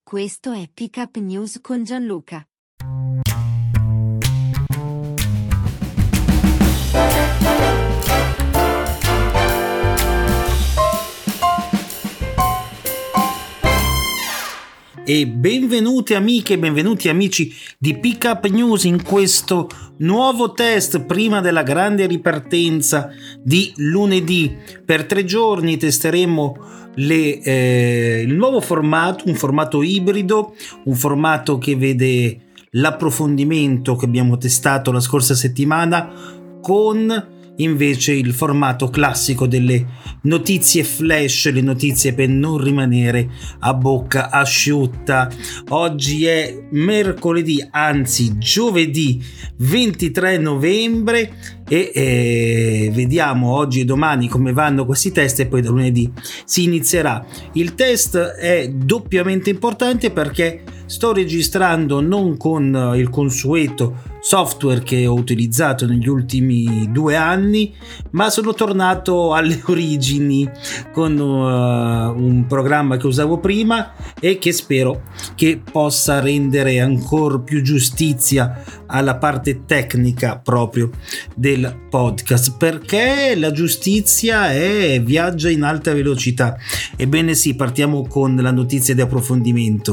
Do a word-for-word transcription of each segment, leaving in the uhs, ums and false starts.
Questo è Pick Up News con Gianluca. E benvenute amiche e benvenuti amici di Pick Up News in questo nuovo test prima della grande ripartenza di lunedì. Per tre giorni testeremo le, eh, il nuovo formato, un formato ibrido, un formato che vede l'approfondimento che abbiamo testato la scorsa settimana con invece il formato classico delle notizie flash, le notizie per non rimanere a bocca asciutta. Oggi è mercoledì, anzi giovedì ventitré novembre e eh, vediamo oggi e domani come vanno questi test e poi da lunedì si inizierà. Il test è doppiamente importante perché sto registrando non con il consueto software che ho utilizzato negli ultimi due anni, ma sono tornato alle origini con uh, un programma che usavo prima e che spero che possa rendere ancora più giustizia alla parte tecnica proprio del podcast, perché la giustizia è viaggia in alta velocità. Ebbene sì, partiamo con la notizia di approfondimento.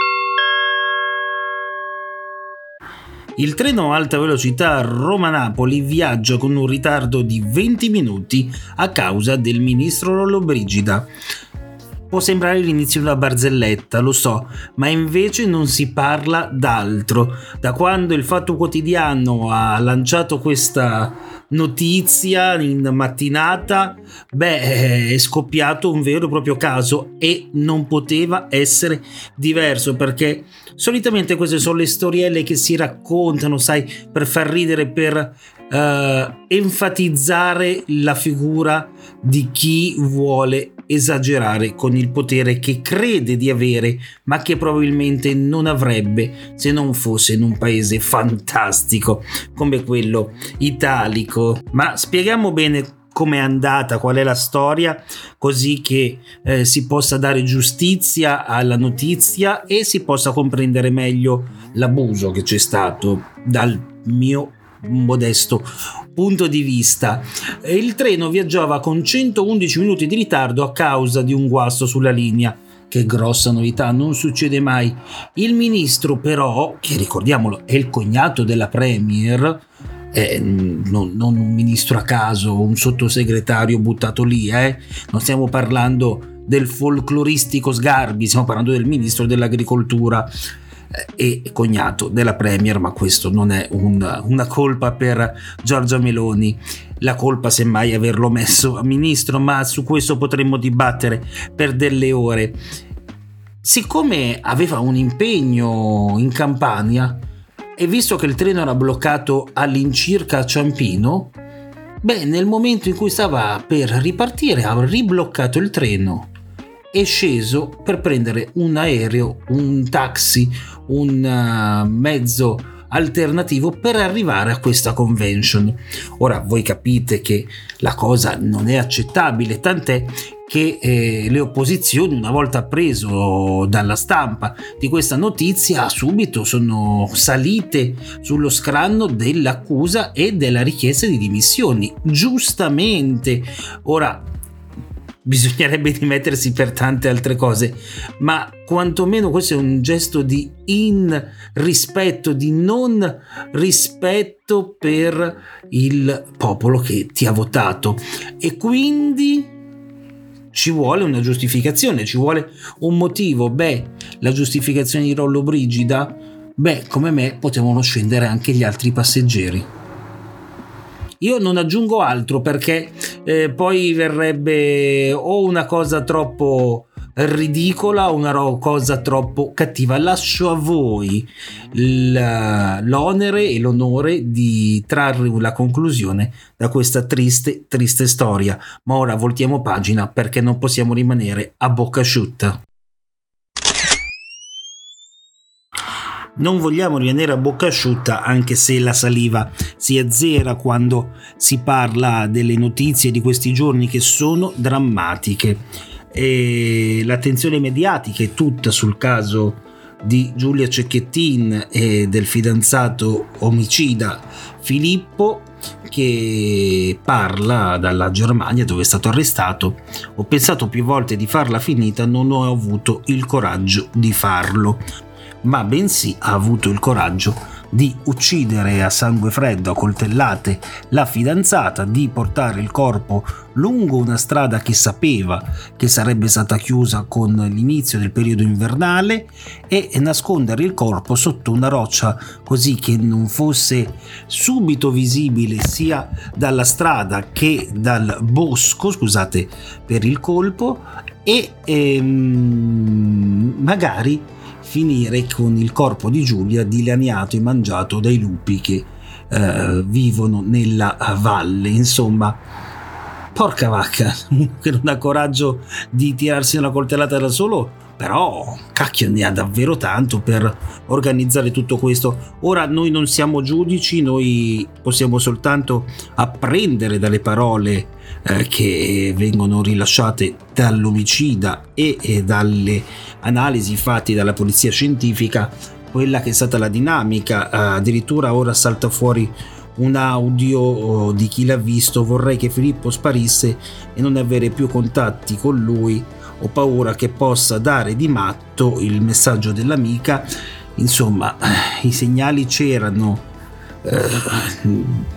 Il treno alta velocità Roma-Napoli viaggia con un ritardo di venti minuti a causa del ministro Lollobrigida. Può sembrare l'inizio di una barzelletta, lo so, ma invece non si parla d'altro. Da quando il Fatto Quotidiano ha lanciato questa notizia in mattinata, beh, è scoppiato un vero e proprio caso e non poteva essere diverso, perché solitamente queste sono le storielle che si raccontano, sai, per far ridere, per uh, enfatizzare la figura di chi vuole esagerare con il potere che crede di avere, ma che probabilmente non avrebbe se non fosse in un paese fantastico come quello italico. Ma spieghiamo bene com'è andata, qual è la storia, così che eh, si possa dare giustizia alla notizia e si possa comprendere meglio l'abuso che c'è stato dal mio modesto punto di vista. Il treno viaggiava con centoundici minuti di ritardo a causa di un guasto sulla linea. Che grossa novità, non succede mai. Il ministro però, che ricordiamolo è il cognato della premier, eh, non, non un ministro a caso, un sottosegretario buttato lì, eh? Non stiamo parlando del folcloristico Sgarbi, stiamo parlando del ministro dell'agricoltura e cognato della premier, ma questo non è un, una colpa per Giorgia Meloni. La colpa semmai è averlo messo a ministro, ma su questo potremmo dibattere per delle ore. Siccome aveva un impegno in Campania e visto che il treno era bloccato all'incirca a Ciampino, beh, nel momento in cui stava per ripartire ha ribloccato il treno, è sceso per prendere un aereo, un taxi, un uh, mezzo alternativo per arrivare a questa convention. Ora voi capite che la cosa non è accettabile, tant'è che eh, le opposizioni, una volta preso dalla stampa di questa notizia, subito sono salite sullo scranno dell'accusa e della richiesta di dimissioni, giustamente. Ora bisognerebbe dimettersi per tante altre cose, ma quantomeno questo è un gesto di irrispetto, di non rispetto per il popolo che ti ha votato, e quindi ci vuole una giustificazione, ci vuole un motivo. Beh, la giustificazione di Lollobrigida, beh, come me potevano scendere anche gli altri passeggeri. Io non aggiungo altro perché eh, poi verrebbe o una cosa troppo ridicola o una ro- cosa troppo cattiva. Lascio a voi l- l'onere e l'onore di trarre la conclusione da questa triste, triste storia. Ma ora voltiamo pagina, perché non possiamo rimanere a bocca asciutta. Non vogliamo rimanere a bocca asciutta, anche se la saliva si azzera quando si parla delle notizie di questi giorni, che sono drammatiche. e l'attenzione mediatica è tutta sul caso di Giulia Cecchettin e del fidanzato omicida Filippo, che parla dalla Germania dove è stato arrestato. Ho pensato più volte di farla finita, non ho avuto il coraggio di farlo, ma bensì ha avuto il coraggio di uccidere a sangue freddo, a coltellate, la fidanzata, di portare il corpo lungo una strada che sapeva che sarebbe stata chiusa con l'inizio del periodo invernale e nascondere il corpo sotto una roccia così che non fosse subito visibile sia dalla strada che dal bosco, scusate per il colpo, e ehm, magari finire con il corpo di Giulia dilaniato e mangiato dai lupi che eh, vivono nella valle. Insomma, porca vacca, che non ha coraggio di tirarsi una coltellata da solo, però cacchio ne ha davvero tanto per organizzare tutto questo. Ora noi non siamo giudici, noi possiamo soltanto apprendere dalle parole eh, che vengono rilasciate dall'omicida e, e dalle analisi fatte dalla polizia scientifica quella che è stata la dinamica. Addirittura ora salta fuori un audio di chi l'ha visto: vorrei che Filippo sparisse e non avere più contatti con lui, ho paura che possa dare di matto, il messaggio dell'amica. Insomma, i segnali c'erano, eh,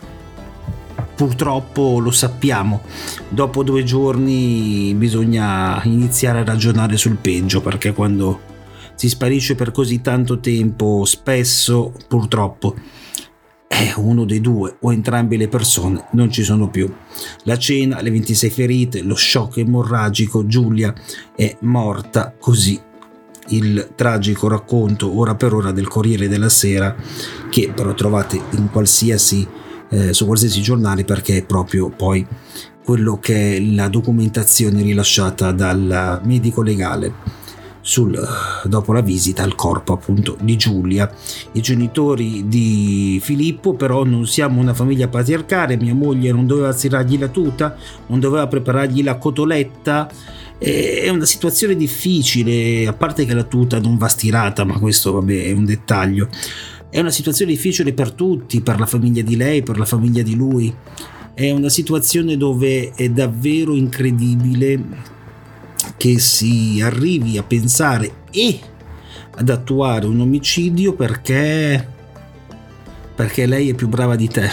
purtroppo lo sappiamo, dopo due giorni bisogna iniziare a ragionare sul peggio, perché quando si sparisce per così tanto tempo spesso purtroppo è uno dei due o entrambe le persone non ci sono più. La cena, le ventisei ferite, lo shock emorragico, Giulia è morta così. Il tragico racconto ora per ora del Corriere della Sera, che però trovate in qualsiasi eh, su qualsiasi giornale, perché è proprio poi quello che è la documentazione rilasciata dal medico legale sul, dopo la visita al corpo appunto di Giulia. I genitori di Filippo: però non siamo una famiglia patriarcale, mia moglie non doveva stirargli la tuta, non doveva preparargli la cotoletta. È una situazione difficile, a parte che la tuta non va stirata, ma questo vabbè è un dettaglio. È una situazione difficile per tutti, per la famiglia di lei, per la famiglia di lui. È una situazione dove è davvero incredibile che si arrivi a pensare e ad attuare un omicidio perché perché lei è più brava di te.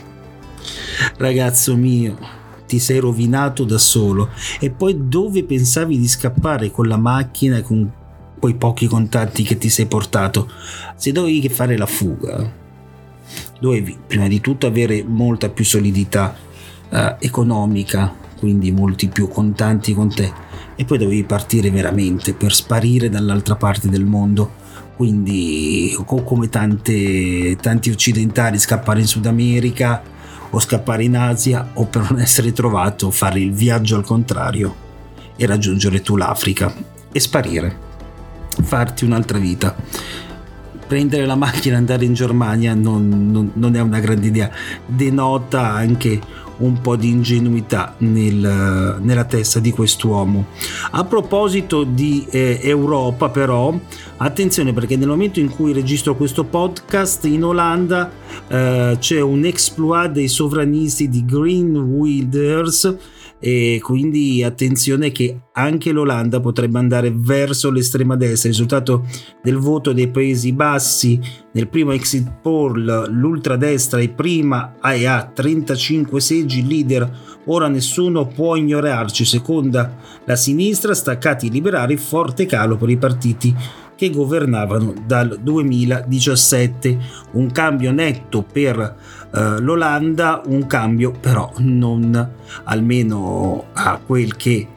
Ragazzo mio, ti sei rovinato da solo. E poi dove pensavi di scappare con la macchina e con quei pochi contatti che ti sei portato? Se dovevi fare la fuga, dovevi prima di tutto avere molta più solidità eh, economica, quindi molti più contanti con te, e poi dovevi partire veramente per sparire dall'altra parte del mondo. Quindi come tante, tanti occidentali, scappare in Sud America o scappare in Asia, o per non essere trovato fare il viaggio al contrario e raggiungere tu l'Africa e sparire, farti un'altra vita. Prendere la macchina e andare in Germania non, non, non è una grande idea, denota anche un po' di ingenuità nel, nella testa di quest'uomo. A proposito di eh, Europa, però, attenzione, perché nel momento in cui registro questo podcast in Olanda eh, c'è un exploit dei sovranisti di Green Wilders, e quindi attenzione che anche l'Olanda potrebbe andare verso l'estrema destra. Il risultato del voto dei Paesi Bassi nel primo exit poll: l'ultradestra è prima e ha trentacinque seggi, leader ora nessuno può ignorarci. Seconda la sinistra, staccati i liberali, forte calo per i partiti che governavano dal duemiladiciassette. Un cambio netto per uh, l'Olanda, un cambio però non, almeno a quel che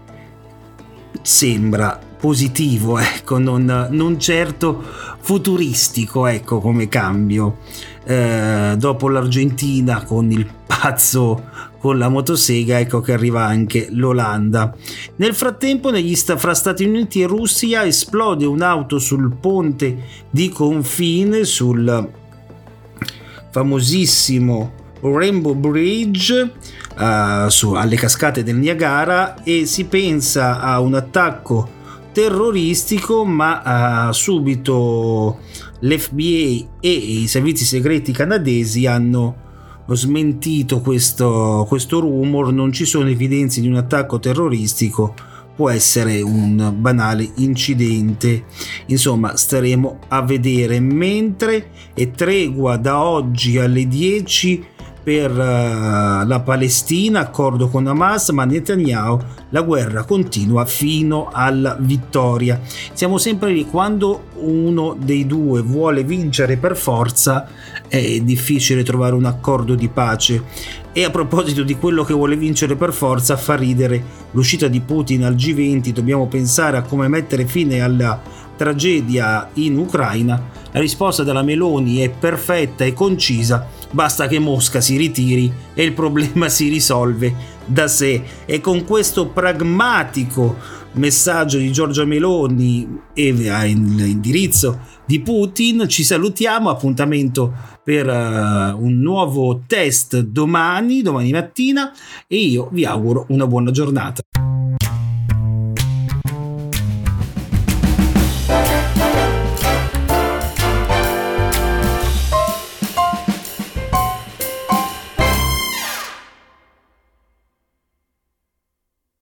sembra, positivo, ecco, non, non certo futuristico, ecco, come cambio. Uh, dopo l'Argentina con il pazzo con la motosega, ecco che arriva anche l'Olanda. Nel frattempo, negli sta- fra Stati Uniti e Russia esplode un'auto sul ponte di confine, sul famosissimo Rainbow Bridge. uh, su, alle cascate del Niagara, e si pensa a un attacco terroristico, ma uh, subito l'F B I e i servizi segreti canadesi hanno smentito questo, questo rumor. Non ci sono evidenze di un attacco terroristico, può essere un banale incidente. Insomma, staremo a vedere. Mentre è tregua da oggi alle dieci per uh, la Palestina, accordo con Hamas, ma Netanyahu, la guerra continua fino alla vittoria. Siamo sempre lì, quando uno dei due vuole vincere per forza è difficile trovare un accordo di pace. E a proposito di quello che vuole vincere per forza, fa ridere l'uscita di Putin al G venti. Dobbiamo pensare a come mettere fine alla tragedia in Ucraina. La risposta della Meloni è perfetta e concisa: basta che Mosca si ritiri e il problema si risolve da sé. E con questo pragmatico messaggio di Giorgia Meloni e all'indirizzo di Putin ci salutiamo. Appuntamento per uh, un nuovo test domani, domani mattina, e io vi auguro una buona giornata.